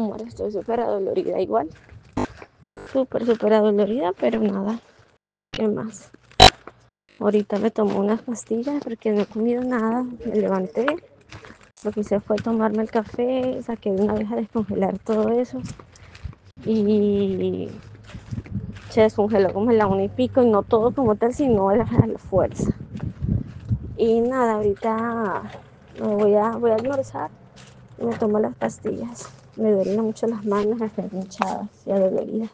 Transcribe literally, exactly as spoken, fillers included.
amor, estoy súper adolorida igual. Súper, súper adolorida, pero nada. ¿Qué más? Ahorita me tomo unas pastillas porque no he comido nada. Me levanté. Lo que hice fue tomarme el café, saqué de una vez a descongelar todo eso. Y se descongeló como en la una y pico, y no todo como tal, sino a la, a la fuerza. Y nada, ahorita me voy a, voy a almorzar y me tomo las pastillas. Me duelen mucho las manos, me están hinchadas y adoloridas.